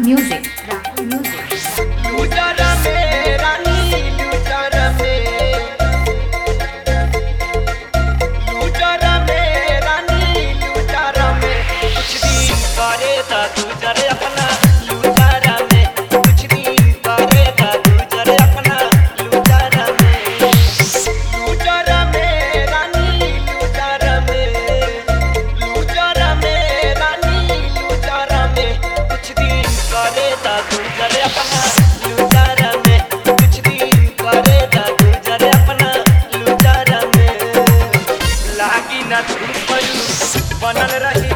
Music. Rahul Music. लूटारा में रानी लूटारा में रानी लूटारा में कुछ दिन करे था गुजर अपना लूटारा में कुछ दिन करे था गुजर अपना लूटारा में रानी लूटारा में रानी लूटारा में कुछ दिन करे था गुजर अपना लूटारा में कुछ दिन करे था गुजर अपना लूटारा में लागी ना धूप बनल रही